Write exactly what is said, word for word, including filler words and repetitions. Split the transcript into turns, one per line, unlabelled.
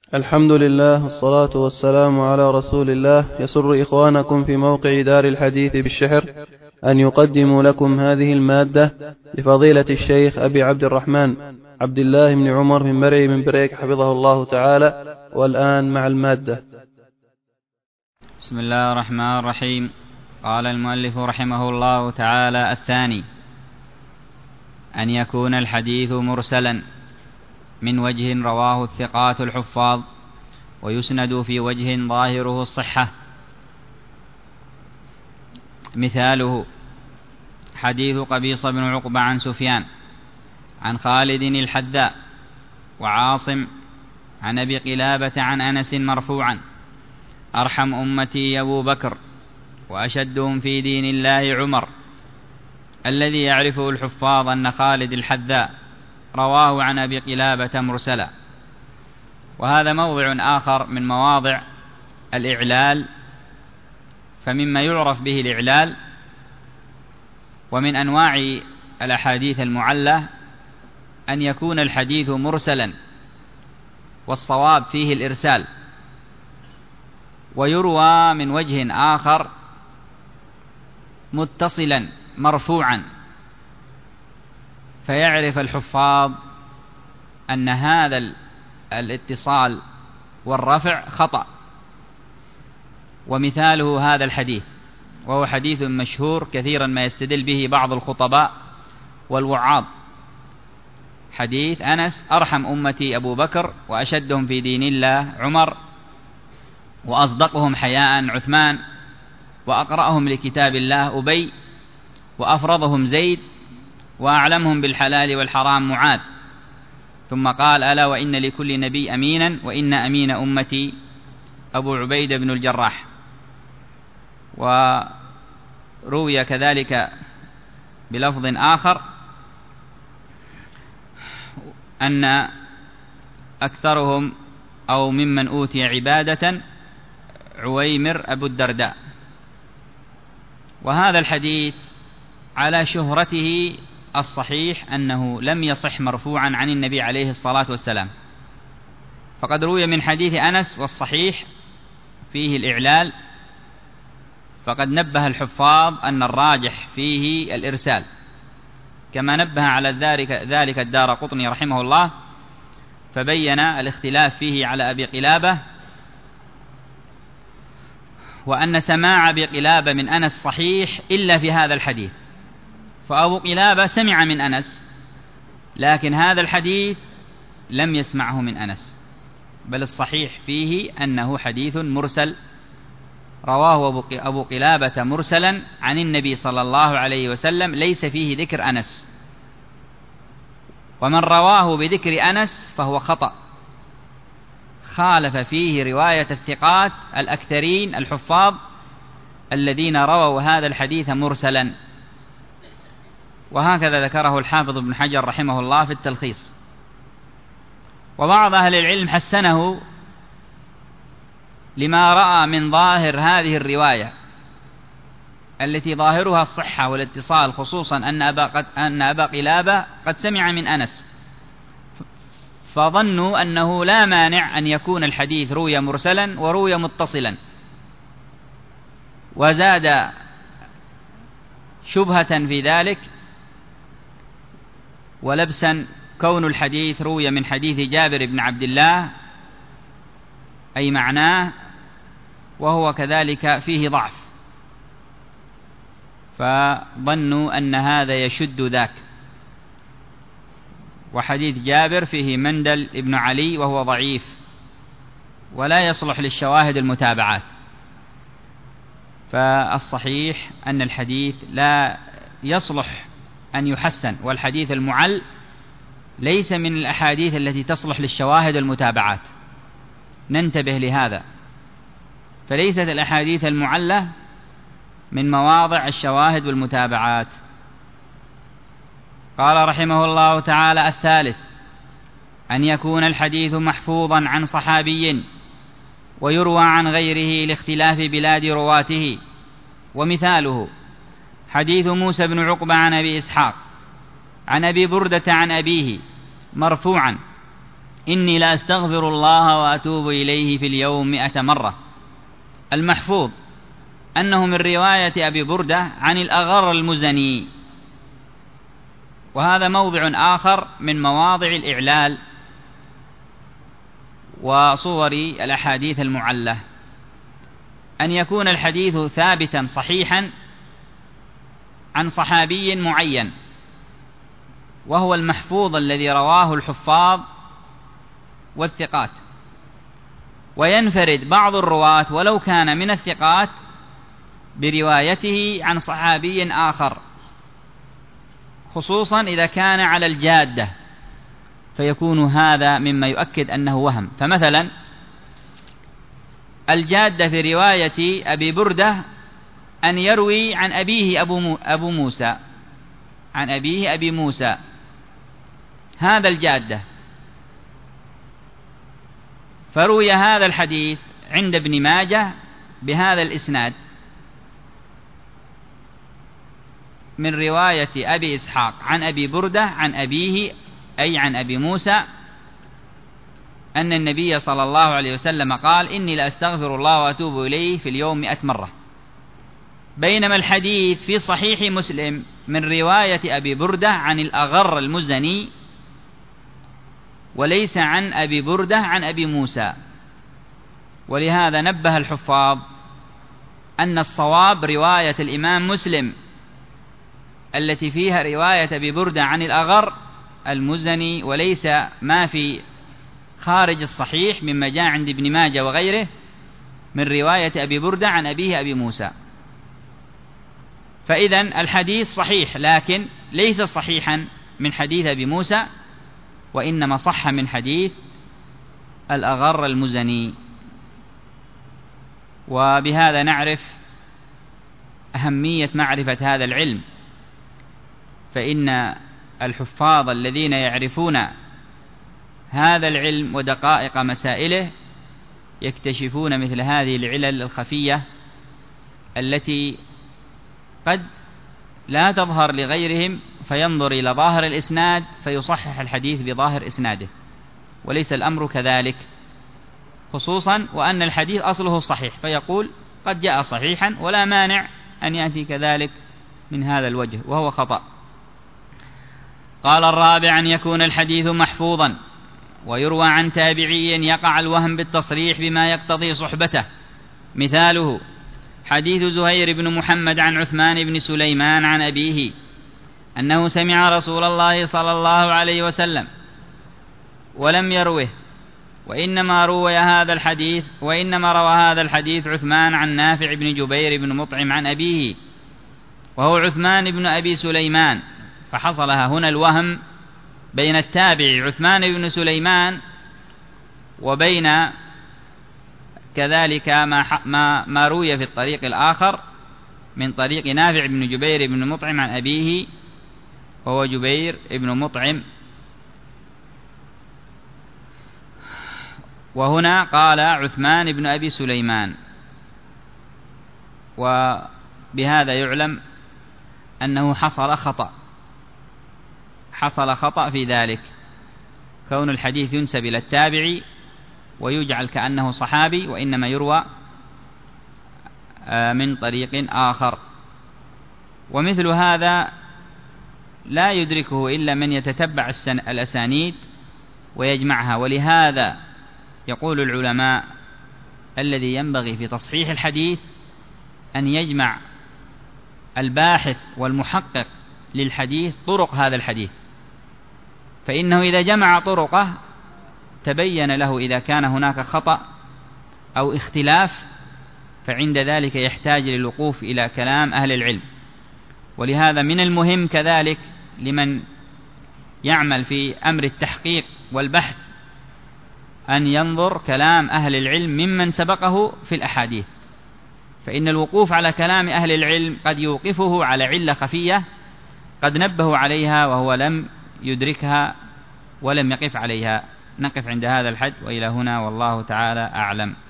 الحمد لله والصلاة والسلام على رسول الله. يسر إخوانكم في موقع دار الحديث بالشحر أن يقدموا لكم هذه المادة لفضيلة الشيخ أبي عبد الرحمن عبد الله بن عمر بن مرعي بن بريك حفظه الله تعالى. والآن مع المادة.
بسم الله الرحمن الرحيم. قال المؤلف رحمه الله تعالى: الثاني أن يكون الحديث مرسلا من وجه رواه الثقات الحفاظ ويسند في وجه ظاهره الصحة. مثاله حديث قبيص بن عقبة عن سفيان عن خالد الحذاء وعاصم عن أبي قلابة عن أنس مرفوعا: أرحم أمتي أبو بكر وأشدهم في دين الله عمر. الذي يعرفه الحفاظ أن خالد الحذاء رواه عن أبي قلابة مرسلا. وهذا موضع آخر من مواضع الإعلال. فمما يعرف به الإعلال ومن أنواع الأحاديث المعلة أن يكون الحديث مرسلا والصواب فيه الإرسال، ويروى من وجه آخر متصلا مرفوعا، فيعرف الحفاظ أن هذا الاتصال والرفع خطأ. ومثاله هذا الحديث، وهو حديث مشهور كثيرا ما يستدل به بعض الخطباء والوعاظ، حديث أنس: أرحم أمتي أبو بكر وأشدهم في دين الله عمر، وأصدقهم حياء عثمان، وأقرأهم لكتاب الله أبي، وأفرضهم زيد، وأعلمهم بالحلال والحرام معاذ. ثم قال: ألا وإن لكل نبي أمينا وإن أمين أمتي أبو عبيدة بن الجراح. وروي كذلك بلفظ آخر أن أكثرهم أو ممن أوتي عبادة عويمر أبو الدرداء. وهذا الحديث على شهرته الصحيح أنه لم يصح مرفوعا عن النبي عليه الصلاة والسلام، فقد روي من حديث أنس والصحيح فيه الإعلال. فقد نبه الحفاظ أن الراجح فيه الإرسال، كما نبه على ذلك ذلك الدارقطني رحمه الله، فبين الاختلاف فيه على أبي قلابة، وأن سماع أبي قلابة من أنس صحيح إلا في هذا الحديث. فأبو قلابة سمع من أنس، لكن هذا الحديث لم يسمعه من أنس، بل الصحيح فيه أنه حديث مرسل رواه أبو قلابة مرسلا عن النبي صلى الله عليه وسلم، ليس فيه ذكر أنس. ومن رواه بذكر أنس فهو خطأ، خالف فيه رواية الثقات الأكثرين الحفاظ الذين رووا هذا الحديث مرسلا. وهكذا ذكره الحافظ ابن حجر رحمه الله في التلخيص. وبعض أهل العلم حسنه لما رأى من ظاهر هذه الرواية التي ظاهرها الصحة والاتصال، خصوصا أن أبا, قد أن أبا قلابة قد سمع من أنس، فظنوا أنه لا مانع أن يكون الحديث روي مرسلا وروي متصلا. وزاد شبهة في ذلك ولبسا كون الحديث روي من حديث جابر بن عبد الله أي معناه، وهو كذلك فيه ضعف، فظنوا أن هذا يشد ذاك. وحديث جابر فيه مندل ابن علي وهو ضعيف ولا يصلح للشواهد المتابعات. فالصحيح أن الحديث لا يصلح أن يحسن، والحديث المعل ليس من الأحاديث التي تصلح للشواهد المتابعات، ننتبه لهذا. فليست الأحاديث المعلة من مواضع الشواهد والمتابعات. قال رحمه الله تعالى: الثالث أن يكون الحديث محفوظا عن صحابي ويروى عن غيره لاختلاف بلاد رواته. ومثاله حديث موسى بن عقبة عن أبي إسحاق عن أبي بردة عن أبيه مرفوعا: إني لأستغفر الله وأتوب إليه في اليوم مئة مرة. المحفوظ أنه من رواية أبي بردة عن الأغر المزني، وهذا موضع آخر من مواضع الإعلال وصور الأحاديث المعلة، أن يكون الحديث ثابتا صحيحا عن صحابي معين، وهو المحفوظ الذي رواه الحفاظ والثقات، وينفرد بعض الرواة ولو كان من الثقات بروايته عن صحابي آخر، خصوصا إذا كان على الجادة، فيكون هذا مما يؤكد أنه وهم. فمثلا الجادة في رواية أبي بردة أن يروي عن أبيه أبو, أبو موسى عن أبيه أبي موسى، هذا الجادة، فروي هذا الحديث عند ابن ماجه بهذا الإسناد من رواية أبي إسحاق عن أبي بردة عن أبيه أي عن أبي موسى أن النبي صلى الله عليه وسلم قال: إني لأستغفر الله وأتوب إليه في اليوم مئة مرة. بينما الحديث في صحيح مسلم من رواية أبي بردة عن الأغر المزني، وليس عن أبي بردة عن أبي موسى. ولهذا نبه الحفاظ أن الصواب رواية الإمام مسلم التي فيها رواية أبي بردة عن الأغر المزني، وليس ما في خارج الصحيح مما جاء عند ابن ماجه وغيره من رواية أبي بردة عن أبيه أبي موسى. فإذن الحديث صحيح، لكن ليس صحيحا من حديث أبي موسى، وإنما صح من حديث الأغر المزني. وبهذا نعرف أهمية معرفة هذا العلم، فإن الحفاظ الذين يعرفون هذا العلم ودقائق مسائله يكتشفون مثل هذه العلل الخفية التي قد لا تظهر لغيرهم، فينظر إلى ظاهر الإسناد فيصحح الحديث بظاهر إسناده، وليس الأمر كذلك، خصوصا وأن الحديث أصله صحيح، فيقول قد جاء صحيحا ولا مانع أن يأتي كذلك من هذا الوجه، وهو خطأ. قال: الرابع أن يكون الحديث محفوظا، ويروى عن تابعي يقع الوهم بالتصريح بما يقتضي صحبته. مثاله حديث زهير بن محمد عن عثمان بن سليمان عن أبيه أنه سمع رسول الله صلى الله عليه وسلم ولم يروه، وإنما روى هذا الحديث وإنما روى هذا الحديث عثمان عن نافع بن جبير بن مطعم عن أبيه، وهو عثمان بن أبي سليمان، فحصل هنا الوهم بين التابع عثمان بن سليمان وبين كذلك ما, ما, ما روي في الطريق الآخر من طريق نافع بن جبير بن مطعم عن أبيه، وهو جبير بن مطعم. وهنا قال عثمان بن أبي سليمان، وبهذا يعلم أنه حصل خطأ حصل خطأ في ذلك، كون الحديث ينسب إلى التابعي ويجعل كأنه صحابي، وإنما يروى من طريق آخر. ومثل هذا لا يدركه إلا من يتتبع الأسانيد ويجمعها. ولهذا يقول العلماء الذي ينبغي في تصحيح الحديث أن يجمع الباحث والمحقق للحديث طرق هذا الحديث، فإنه إذا جمع طرقه تبين له إذا كان هناك خطأ أو اختلاف، فعند ذلك يحتاج للوقوف إلى كلام أهل العلم. ولهذا من المهم كذلك لمن يعمل في أمر التحقيق والبحث أن ينظر كلام أهل العلم ممن سبقه في الأحاديث، فإن الوقوف على كلام أهل العلم قد يوقفه على علة خفية قد نبهوا عليها وهو لم يدركها ولم يقف عليها. نقف عند هذا الحد، وإلى هنا والله تعالى أعلم.